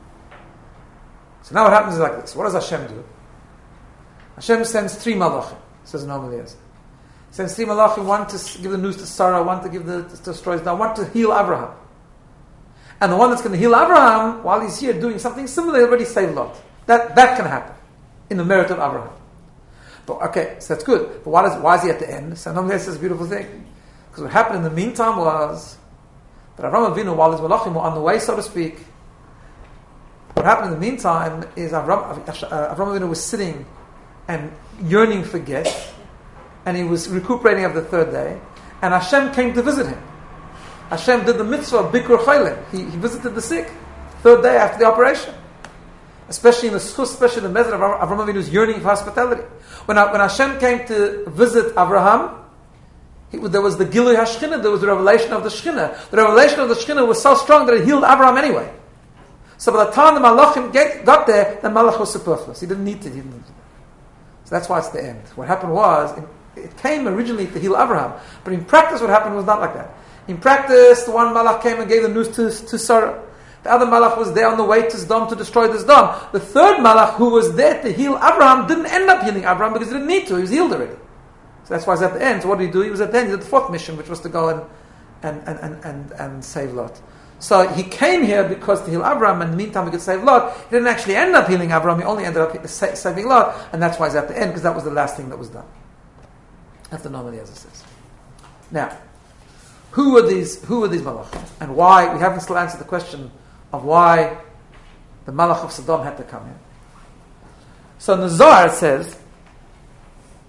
So now what happens is like this. What does Hashem do? Hashem sends three malachim, says in Eliezer. Sends three malachim, one to give the news to Sarah, one to give the to destroy Sodom, one to heal Abraham. And the one that's going to heal Abraham, while he's here doing something similar, he already saved Lot. That that can happen in the merit of Abraham. But okay, so that's good. But why, does, why is he at the end? So this is a beautiful thing. Because what happened in the meantime was that Avraham Avinu, while his malachim were on the way, so to speak, what happened in the meantime is Avraham, uh, Avraham Avinu was sitting and yearning for get, and he was recuperating after the third day, and Hashem came to visit him. Hashem did the mitzvah of Bikur Chaylim. He, he visited the sick, third day after the operation. Especially in the schus, especially in the method of Avraham Avinu's yearning for hospitality. When, when Hashem came to visit Avraham, he, there was the Gilui HaShechina, there was the revelation of the Shechina. The revelation of the Shechina was so strong that it healed Avraham anyway. So by the time the Malachim get, got there, the Malach was superfluous. He didn't need to. He didn't need to. So that's why it's the end. What happened was, it came originally to heal Avraham, but in practice what happened was not like that. In practice, the one Malach came and gave the news to, to Sarah. The other Malach was there on the way to Sodom to destroy the Sodom. The third Malach, who was there to heal Abraham, didn't end up healing Abraham because he didn't need to. He was healed already. So that's why he's at the end. So what did he do? He was at the end. He did the fourth mission, which was to go and and and, and, and, and save Lot. So he came here because to heal Abraham, and in the meantime he could save Lot. He didn't actually end up healing Abraham. He only ended up saving Lot, and that's why he's at the end, because that was the last thing that was done. That's the normally as it says. Now, who were these? Who were these malachim, and why? We haven't still answered the question of why the Malach of Sodom had to come here. So in the Zohar it says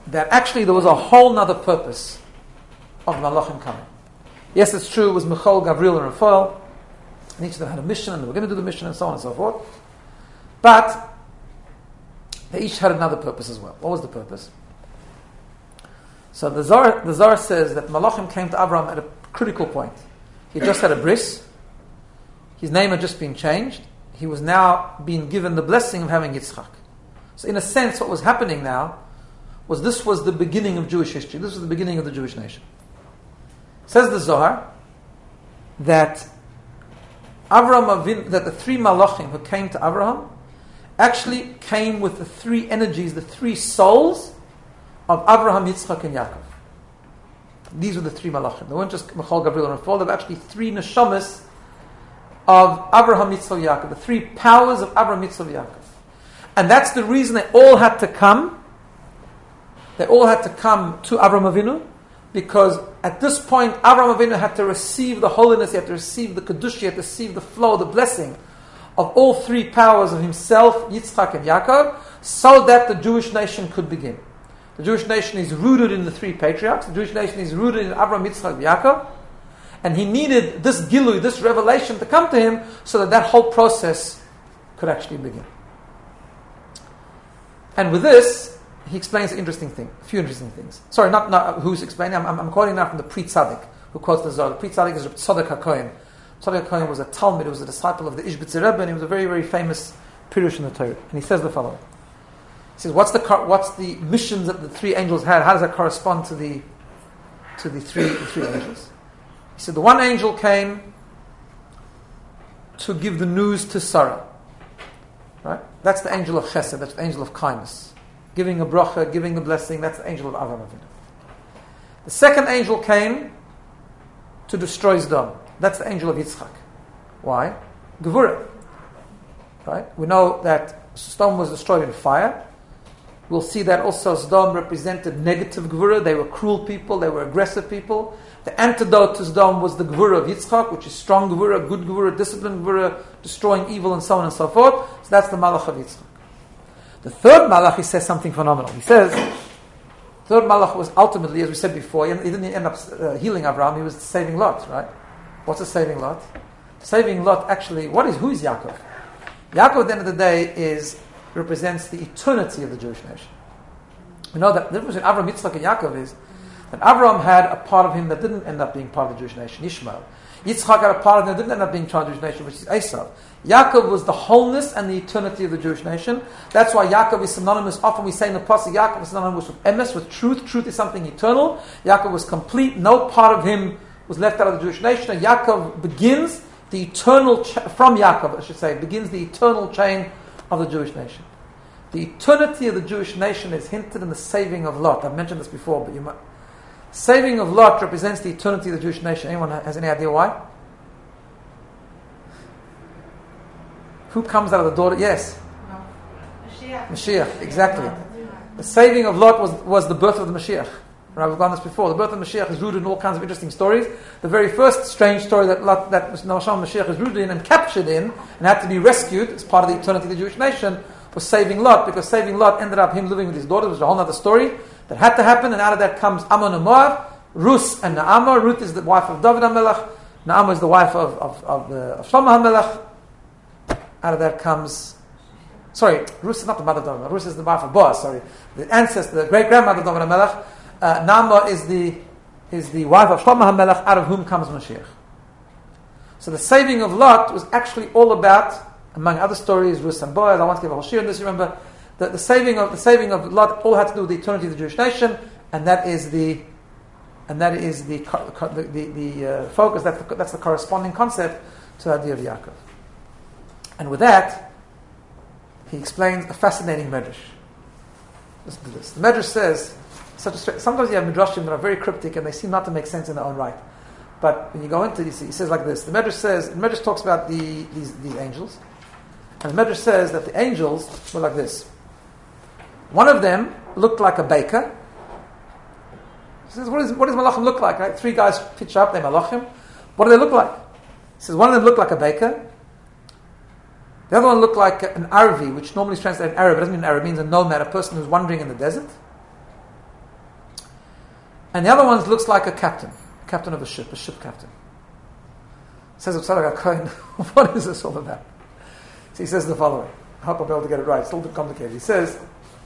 that actually there was a whole nother purpose of Malachim coming. Yes, it's true, it was Michael, Gabriel, and Raphael, and each of them had a mission, and they were going to do the mission, and so on and so forth. But they each had another purpose as well. What was the purpose? So the Zohar, the Zohar says that Malachim came to Abraham at a critical point. He just had a bris. His name had just been changed. He was now being given the blessing of having Yitzchak. So in a sense, what was happening now was this was the beginning of Jewish history. This was the beginning of the Jewish nation. Says the Zohar that Avraham Avinu, that the three Malachim who came to Abraham actually came with the three energies, the three souls of Abraham, Yitzchak, and Yaakov. These were the three Malachim. They weren't just Michael, Gabriel, and Raphael. They were actually three neshamas of Abraham, Yitzchak, Yaakov. The three powers of Abraham, Yitzchak, Yaakov. And that's the reason they all had to come. They all had to come to Avraham Avinu, because at this point, Avraham Avinu had to receive the holiness, he had to receive the Kedusha, he had to receive the flow, the blessing of all three powers of himself, Yitzchak and Yaakov, so that the Jewish nation could begin. The Jewish nation is rooted in the three patriarchs. The Jewish nation is rooted in Avraham, Yitzchak, and Yaakov. And he needed this gilui, this revelation to come to him so that that whole process could actually begin. And with this, he explains an interesting thing, a few interesting things. Sorry, not, not who's explaining, I'm, I'm, I'm quoting now from the Pri Tzadik, who quotes the Zohar. The Pri Tzadik is Tzadok HaKohen. Tzadok HaKohen was a Talmud, he was a disciple of the Ishbitzer Rebbe, and he was a very, very famous Pirush in the Torah. And he says the following. He says, what's the what's the missions that the three angels had? How does that correspond to the to the three the three angels? He said, the one angel came to give the news to Sarah. Right? That's the angel of Chesed, that's the angel of kindness. Giving a bracha, giving the blessing, that's the angel of Avraham Avinu. The second angel came to destroy Sdom. That's the angel of Yitzchak. Why? Gevurah. Right? We know that Sdom was destroyed in fire. We'll see that also Sdom represented negative Gevurah. They were cruel people, they were aggressive people. The antidote to Sdom was the Gevurah of Yitzchak, which is strong Gevurah, good Gevurah, disciplined Gevurah, destroying evil and so on and so forth. So that's the Malach of Yitzchak. The third Malach, he says something phenomenal. He says, the third Malach was ultimately, as we said before, he didn't end up uh, healing Abraham, he was saving Lot, right? What's a saving Lot? Saving Lot, actually, what is, who is Yaakov? Yaakov, at the end of the day, is represents the eternity of the Jewish nation. We know that the difference between Avraham, Yitzchak, and Yaakov is that Avraham had a part of him that didn't end up being part of the Jewish nation, Ishmael. Yitzchak had a part of him that didn't end up being part of the Jewish nation, which is Esav. Yaakov was the wholeness and the eternity of the Jewish nation. That's why Yaakov is synonymous. Often we say in the Pasuk, Yaakov is synonymous with emes, with truth. Truth is something eternal. Yaakov was complete. No part of him was left out of the Jewish nation. And Yaakov begins the eternal, cha- from Yaakov, I should say, begins the eternal chain of the Jewish nation. The eternity of the Jewish nation is hinted in the saving of Lot. I've mentioned this before, but you might. Saving of Lot represents the eternity of the Jewish nation. Anyone has any idea why? Who comes out of the daughter? Yes. No. Mashiach. Mashiach, exactly. The saving of Lot was, was the birth of the Mashiach. Right, we've gone this before. The birth of Mashiach is rooted in all kinds of interesting stories. The very first strange story that Lot, that Nasham Mashiach is rooted in and captured in and had to be rescued as part of the eternity of the Jewish nation was saving Lot, because saving Lot ended up him living with his daughter. It was a whole other story that had to happen, and out of that comes Ammon and Moab, Rus and Naamah. Ruth is the wife of David HaMelech. Naamah is the wife of, of, of, the, of Shlomo HaMelech. Out of that comes, sorry, Rus is not the mother of David. Rus is the wife of Boaz. Sorry, the ancestor, the great grandmother of David HaMelech. Uh, Naamah is the is the wife of Shlomo HaMelech, out of whom comes Mashiach. So the saving of Lot was actually all about, among other stories, Rus and Boaz. I want to give a whole shir on this. Remember, the, the saving of the saving of Lot all had to do with the eternity of the Jewish nation, and that is the and that is the the the, the uh, focus. That's the, that's the corresponding concept to the idea of Yaakov. And with that, he explains a fascinating medrash. Listen to this. The medrash says, such a straight, sometimes you have midrashim that are very cryptic and they seem not to make sense in their own right. But when you go into this, he says like this. The medrash says, the medrash talks about the, these, these angels. And the medrash says that the angels were like this. One of them looked like a baker. He says, what, is, what does malachim look like? Right? Three guys pitch up, they're malachim. What do they look like? He says, one of them looked like a baker. The other one looked like an Arvi, which normally is translated in Arab. It doesn't mean Arab, it means a nomad, a person who's wandering in the desert. And the other one looks like a captain, a captain of a ship, a ship captain. Says Tzadok HaKohen, what is this all about? So he says the following. I hope I'll be able to get it right. It's a little bit complicated. He says,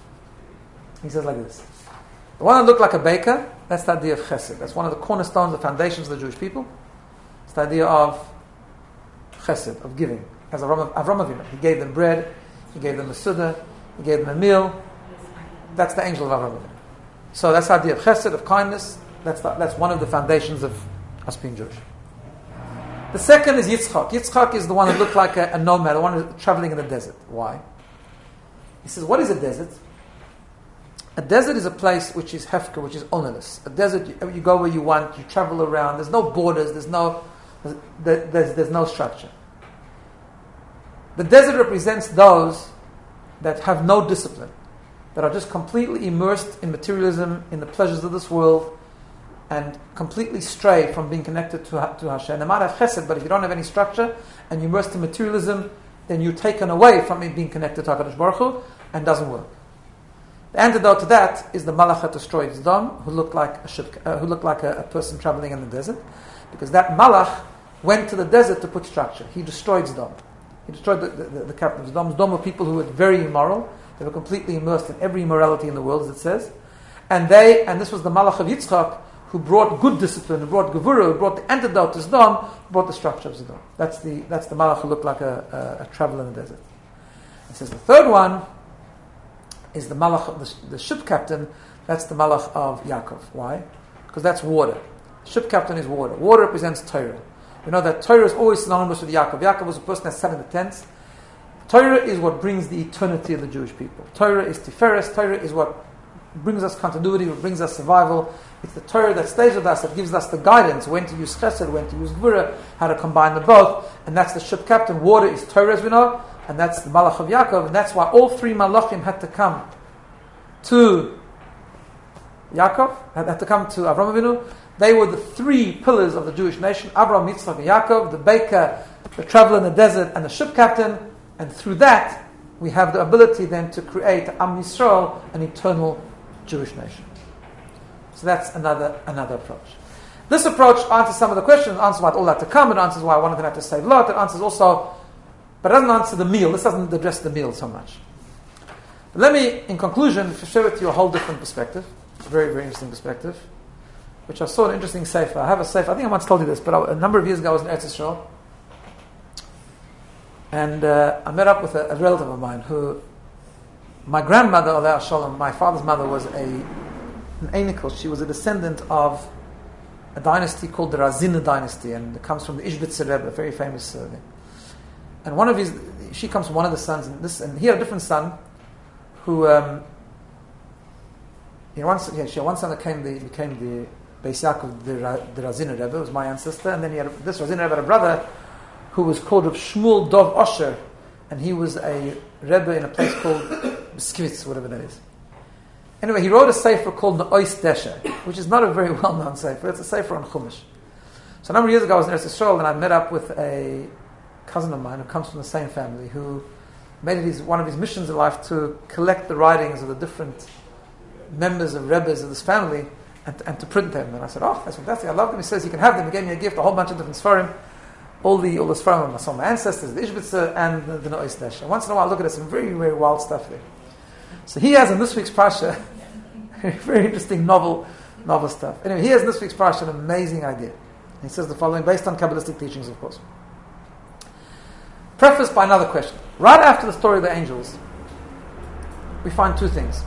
he says like this. The one that looked like a baker, that's the idea of chesed. That's one of the cornerstones, the foundations of the Jewish people. It's the idea of chesed, of giving. As Avram Avinu, he gave them bread, he gave them a suda, he gave them a meal. That's the angel of Avram Avinu. So that's the idea of chesed, of kindness. That's the, that's one of the foundations of us being Jewish. The second is Yitzchak. Yitzchak is the one that looked like a, a nomad, the one who's traveling in the desert. Why? He says, what is a desert? A desert is a place which is hefker, which is ownerless. A desert, you, you go where you want, you travel around. There's no borders. There's no, there's, there's, there's no structure. The desert represents those that have no discipline, that are just completely immersed in materialism, in the pleasures of this world, and completely stray from being connected to, to Hashem. They might have chesed, but if you don't have any structure and you're immersed in materialism, then you're taken away from it being connected to HaKadosh Baruch Hu, and doesn't work. The antidote to that is the Malach that destroyed Sodom, who looked like a ship, uh, who looked like a, a person traveling in the desert, because that Malach went to the desert to put structure. He destroyed Sodom. He destroyed the, the, the capital of Sodom. Sodom were people who were very immoral. They were completely immersed in every immorality in the world, as it says. And they, and this was the Malach of Yitzchak, who brought good discipline, who brought Gevurah, who brought the antidote to Sodom, who brought the structure of Sodom. That's the that's the Malach who looked like a, a, a traveler in the desert. It says the third one is the Malach, of the, the ship captain. That's the Malach of Yaakov. Why? Because that's water. Ship captain is water. Water represents Torah. We know that Torah is always synonymous with Yaakov. Yaakov was a person that sat in the tents. Torah is what brings the eternity of the Jewish people. Torah is Tiferes. Torah is what brings us continuity, what brings us survival. It's the Torah that stays with us, that gives us the guidance, when to use chesed, when to use gvura, how to combine the both. And that's the ship captain. Water is Torah, as we know, and that's the Malach of Yaakov. And that's why all three Malachim had to come to Yaakov, had, had to come to Avram Avinu. They were the three pillars of the Jewish nation: Avram, Yitzchak, and Yaakov, the baker, the traveler in the desert, and the ship captain. And through that, we have the ability then to create Am Yisrael, an eternal Jewish nation. So that's another another approach. This approach answers some of the questions, answers why all that to come, it answers why one of them had to save Lot, it answers also, but it doesn't answer the meal. This doesn't address the meal so much. But let me, in conclusion, share with you a whole different perspective, a very, very interesting perspective, which I saw an interesting sefer. I have a sefer, I think I once told you this, but I, a number of years ago I was in Eretz Yisrael, and uh, I met up with a, a relative of mine who, my grandmother, Aleh Shalom, my father's mother, was a an Einikl. She was a descendant of a dynasty called the Razina dynasty, and it comes from the Ishbitzer Rebbe, a very famous uh, and one of his, she comes from one of the sons, and this, and he had a different son, who, um, you know, one, yeah, she had one son that came the, became the Beis Yaakov, the, the Razina Rebbe, was my ancestor, and then he had a, this Razina Rebbe had a brother who was called Rav Shmuel Dov Osher, and he was a Rebbe in a place called Biskvitz, whatever that is. Anyway, he wrote a sefer called Ne'os Desher, which is not a very well-known sefer. It's a sefer on Chumash. So a number of years ago, I was in Eretz Yisrael, and I met up with a cousin of mine who comes from the same family, who made it his, one of his missions in life to collect the writings of the different members of Rebbes of this family and, and to print them. And I said, oh, that's fantastic. I love them. He says, you can have them. He gave me a gift, a whole bunch of different Sfarim. All the all the Sfarim, I saw my ancestors, the Ishbitzer, and the, the Ne'os Desher. Once in a while, I look at some very, very wild stuff there. So he has in this week's Parsha, very interesting novel, novel stuff. Anyway, he has in this week's Parsha an amazing idea. He says the following, based on Kabbalistic teachings, of course. Prefaced by another question. Right after the story of the angels, we find two things.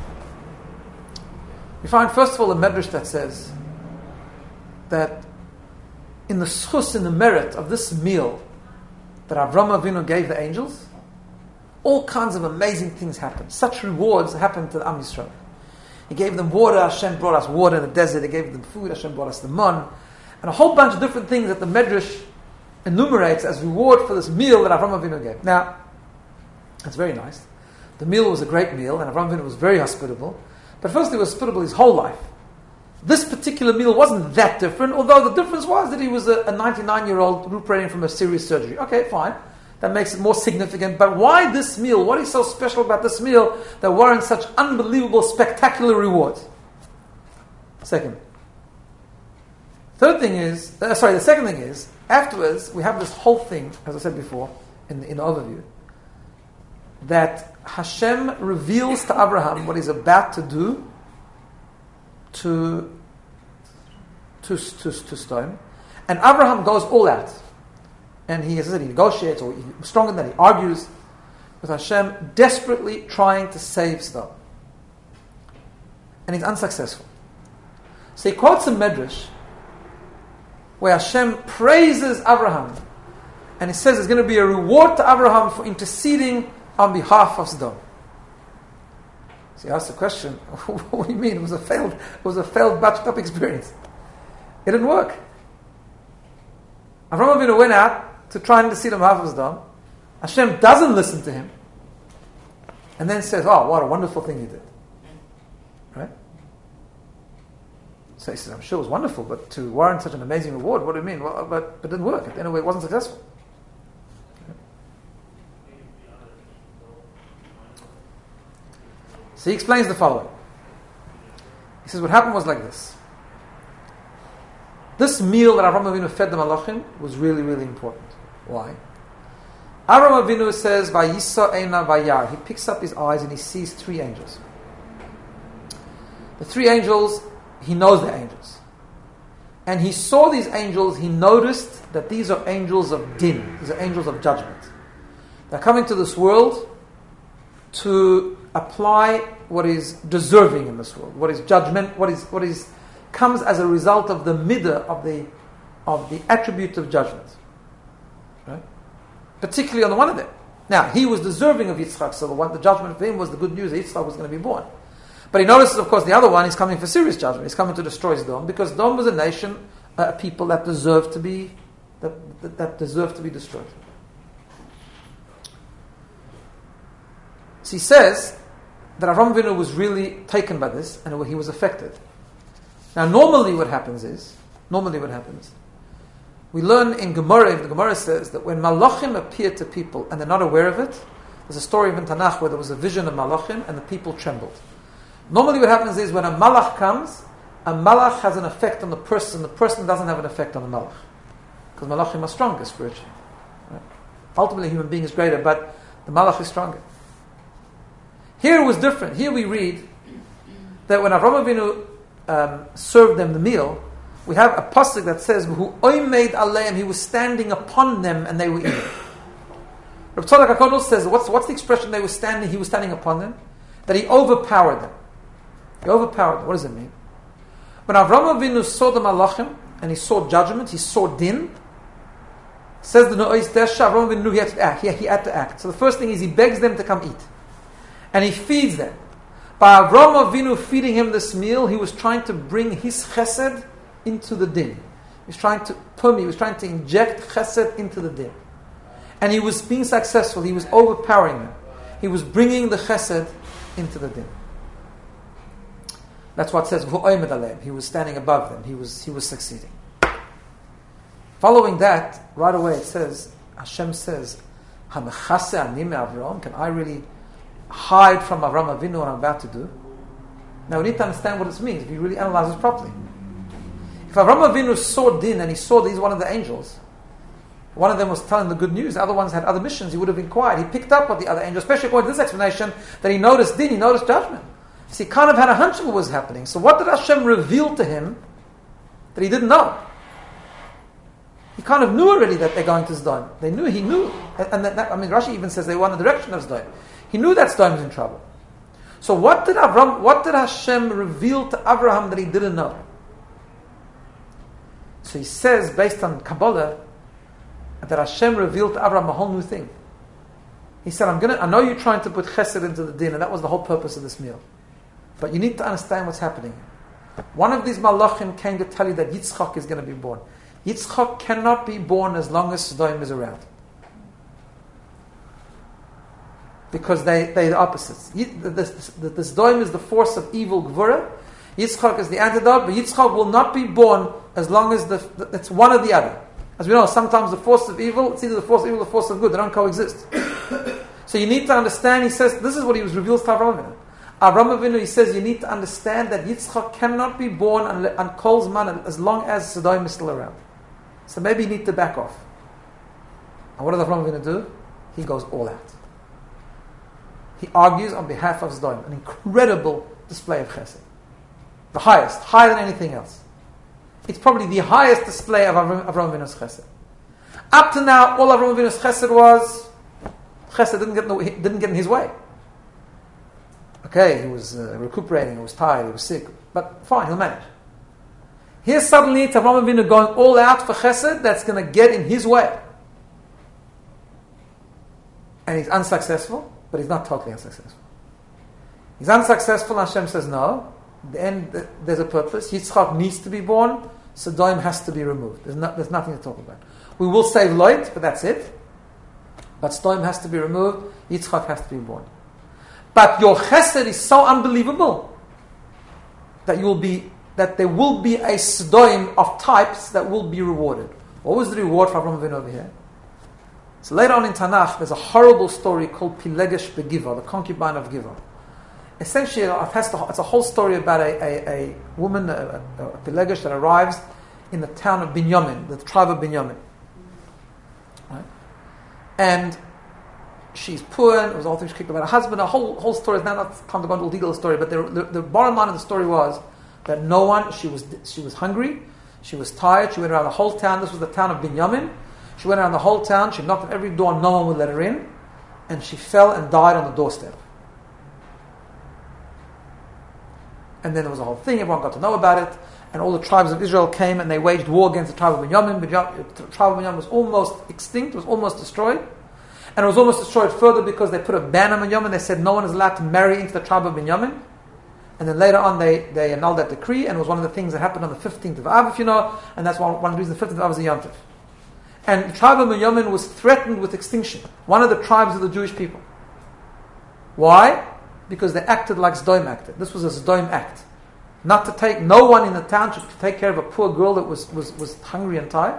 We find, first of all, a medrash that says that in the schus, in the merit of this meal that Avram Avinu gave the angels, all kinds of amazing things happened. Such rewards happened to the Am Yisrael. He gave them water, Hashem brought us water in the desert. He gave them food, Hashem brought us the man. And a whole bunch of different things that the Medrash enumerates as reward for this meal that Avram Avinu gave. Now, that's very nice. The meal was a great meal, and Avram Avinu was very hospitable. But first, he was hospitable his whole life. This particular meal wasn't that different, although the difference was that he was a, a ninety-nine-year-old recuperating from a serious surgery. Okay, fine. That makes it more significant. But why this meal? What is so special about this meal that warrants such unbelievable, spectacular rewards? Second, Third thing is, uh, sorry, the second thing is, afterwards, we have this whole thing, as I said before, in the, in the overview, that Hashem reveals to Abraham what he's about to do to, to, to, to stone. And Abraham goes all out. And he, as I said, he negotiates, or he's stronger than that, he argues with Hashem, desperately trying to save Sodom. And he's unsuccessful. So he quotes a medrash where Hashem praises Abraham, and he says there's going to be a reward to Abraham for interceding on behalf of Sodom. So he asks the question, what do you mean? It was a failed, it was a failed batched up experience. It didn't work. Avraham Avinu went out to try and intercede on behalf of Sodom. Hashem doesn't listen to him, and then says, "Oh, what a wonderful thing you did!" Right? So he says, "I'm sure it was wonderful, but to warrant such an amazing reward, what do you mean?" Well, but, but it didn't work. Anyway, it wasn't successful. So he explains the following. He says, what happened was like this. This meal that Avraham Avinu fed the Malachim was really, really important. Why? Avraham Avinu says, Vayisa Eina Vayar. He picks up his eyes and he sees three angels. The three angels, he knows they're angels. And he saw these angels, he noticed that these are angels of din. These are angels of judgment. They're coming to this world to apply what is deserving in this world, what is judgment, what is what is comes as a result of the midah of the of the attribute of judgment, right? Particularly on the one of them. Now he was deserving of Yitzchak, so the one the judgment for him was the good news that Yitzchak was going to be born. But he notices, of course, the other one is coming for serious judgment. He's coming to destroy Sodom because Sodom was a nation, a people that deserved to be that that, that deserved to be destroyed. So he says that Avraham Avinu was really taken by this and he was affected. Now normally what happens is, normally what happens, we learn in Gemara, the Gemara says that when Malachim appear to people and they're not aware of it, there's a story in Tanakh where there was a vision of Malachim and the people trembled. Normally what happens is when a Malach comes, a Malach has an effect on the person, the person doesn't have an effect on the Malach. Because Malachim are stronger spiritually. Right? Ultimately, a human being is greater, but the Malach is stronger. Here it was different. Here we read that when Avraham Avinu um, served them the meal, we have a pasuk that says, "Who oimed aleim," he was standing upon them and they were eating. Rav Tzadok HaKodesh says, what's, what's the expression they were standing, he was standing upon them? That he overpowered them. He overpowered them. What does it mean? When Avraham Avinu saw the Malachim and he saw judgment, he saw din, says the No'is Desha, Avraham Avinu knew he had to act. He, he had to act. So the first thing is he begs them to come eat. And he feeds them. By Avraham Avinu feeding him this meal, he was trying to bring his chesed into the din. He was trying to put me, he was trying to inject chesed into the din. And he was being successful. He was overpowering them. He was bringing the chesed into the din. That's what it says, V'oimed aleim. He was standing above them. He was he was succeeding. Following that, right away it says, Hashem says, Hamechase ani me'Avraham. Can I really hide from Avraham Avinu what I'm about to do? Now we need to understand what this means if you really analyze this properly. If Avraham Avinu saw din and he saw that he's one of the angels, one of them was telling the good news, the other ones had other missions, he would have inquired. He picked up what the other angels, especially according to this explanation, that he noticed din, he noticed judgment. So he kind of had a hunch of what was happening. So what did Hashem reveal to him that he didn't know? He kind of knew already that they're going to Sodom. They knew, he knew. And that, I mean, Rashi even says they were in the direction of Sodom. He knew that Sodom was in trouble. So what did Avram, what did Hashem reveal to Abraham that he didn't know? So he says, based on Kabbalah, that Hashem revealed to Abraham a whole new thing. He said, I'm gonna, I know you're trying to put chesed into the din, and that was the whole purpose of this meal. But you need to understand what's happening. One of these malachim came to tell you that Yitzchak is going to be born. Yitzchak cannot be born as long as Sodom is around. Because they, they're the opposites. The, the, the, the Sodom is the force of evil, Gvura. Yitzchak is the antidote, but Yitzchak will not be born as long as the, the, it's one or the other. As we know, sometimes the force of evil, it's either the force of evil or the force of good. They don't coexist. So you need to understand, he says, this is what he was revealed to Avraham Avinu. Avraham Avinu, he says, you need to understand that Yitzchak cannot be born on, on Kol's man as long as Sodom is still around. So maybe you need to back off. And what does Avraham Avinu do? He goes all out. He argues on behalf of Sodom. An incredible display of chesed. The highest, higher than anything else. It's probably the highest display of Avraham Avinu's chesed. Up to now, all Avraham Avinu's chesed was, chesed didn't get, no, didn't get in his way. Okay, he was uh, recuperating, he was tired, he was sick, but fine, he'll manage. Here suddenly, it's Avraham Avinu going all out for chesed that's going to get in his way. And he's unsuccessful, but he's not totally unsuccessful. He's unsuccessful, and Hashem says no. In the end, there's a purpose. Yitzchak needs to be born, Sodom has to be removed. There's, no, there's nothing to talk about. We will save Lot, but that's it. But Sodom has to be removed, Yitzchak has to be born. But your chesed is so unbelievable that you will be that there will be a Sodom of types that will be rewarded. What was the reward for Avraham Avinu over here? So later on in Tanakh, there's a horrible story called Pilegesh Begiva, the concubine of Giva. Essentially, it's a whole story about a, a, a woman, a, a, a Pilegesh, that arrives in the town of Binyamin, the tribe of Binyamin. Right? And she's poor, and it was all things she kicked about her husband. A whole whole story is now not time to go into the detail of the story, but the, the, the bottom line of the story was that no one, she was she was hungry, she was tired, she went around the whole town. This was the town of Binyamin. She went around the whole town, she knocked on every door, no one would let her in, and she fell and died on the doorstep. And then there was a whole thing, everyone got to know about it, and all the tribes of Israel came and they waged war against the tribe of Binyamin. The tribe of Binyamin was almost extinct, was almost destroyed. And it was almost destroyed further because they put a ban on Binyamin. They said no one is allowed to marry into the tribe of Binyamin. And then later on they, they annulled that decree, and it was one of the things that happened on the fifteenth of Av, if you know, and that's one, one of the reasons the fifteenth of Av is a Yom Tov. And the tribe of Binyamin was threatened with extinction. One of the tribes of the Jewish people. Why? Because they acted like Sodom acted. This was a Sodom act. Not to take, no one in the town should take care of a poor girl that was, was, was hungry and tired.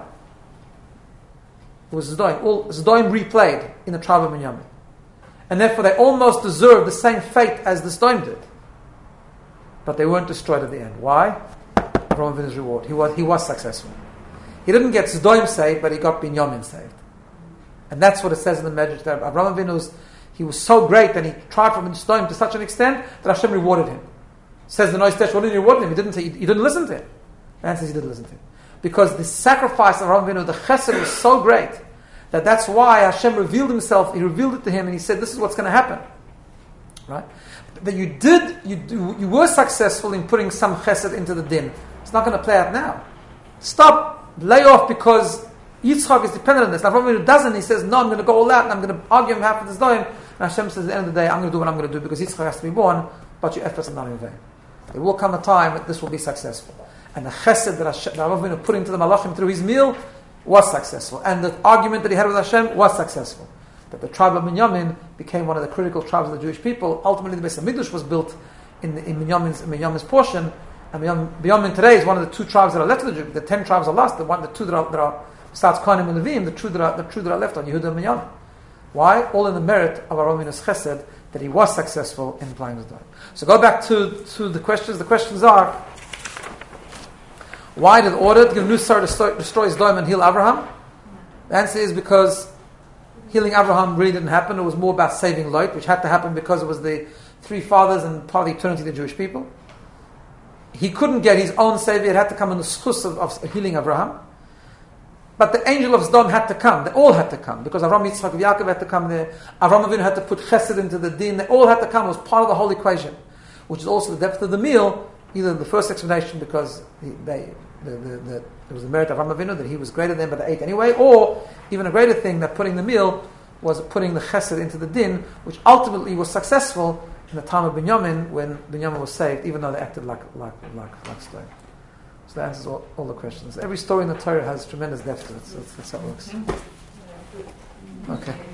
It was Sodom. All Sodom replayed in the tribe of Binyamin. And therefore they almost deserved the same fate as the Sodom did. But they weren't destroyed at the end. Why? Avraham Avinu's reward. He was, he was successful. He didn't get Sodom saved, but he got Binyamin saved. And that's what it says in the Medrash there. Avraham Avinu's, he was so great that he tried from Sodom to such an extent that Hashem rewarded him. Says the Nois Tesh, what did he reward him? He didn't say, he, he didn't listen to him. The answer is he didn't listen to him. Because the sacrifice of Avraham Avinu, the chesed, was so great that that's why Hashem revealed himself, he revealed it to him, and he said, this is what's going to happen. Right? That you did, you do, you were successful in putting some chesed into the din. It's not going to play out now. Stop, lay off, because Yitzchak is dependent on this. Now, Avraham Avinu doesn't. He says, no, I'm going to go all out, and I'm going to argue on behalf of this doim. And Hashem says, at the end of the day, I'm going to do what I'm going to do, because Yitzchak has to be born, but your efforts are not in vain. There will come a time that this will be successful. And the chesed that Hashem, that Avinu put into the malachim through his meal was successful. And the argument that he had with Hashem was successful. That the tribe of Binyamin became one of the critical tribes of the Jewish people. Ultimately, the Beis HaMikdash was built in, in Binyamin's, in Binyamin's portion. And Binyamin, Binyamin today is one of the two tribes that are left of the Jews. The ten tribes are lost. The one, the two that are, that are besides Kohanim and Levim, the two that are, the two that are left are Yehuda and Binyamin. Why? All in the merit of Avraham Avinu's chesed, that he was successful in applying the Torah. So go back to, to the questions. The questions are, why did the order to give Nusar destroy, destroy Sodom and heal Abraham? The answer is because healing Abraham really didn't happen. It was more about saving Lot, which had to happen because it was the three fathers and part of the eternity of the Jewish people. He couldn't get his own savior. It had to come in the schus of, of healing Abraham. But the angel of Sodom had to come. They all had to come. Because Avraham, Yitzchak, and Yaakov had to come there. Avraham Avinu had to put chesed into the din. They all had to come. It was part of the whole equation. Which is also the depth of the meal. Either the first explanation because he, they, the, the, the, it was the merit of Avraham Avinu that he was greater than, but they ate anyway. Or even a greater thing, that putting the meal was putting the chesed into the din, which ultimately was successful in the time of Binyamin, when Binyamin was saved, even though they acted like like like like Sodom. So that answers all, all the questions. Every story in the Torah has tremendous depth to it, so that's how it works. Okay.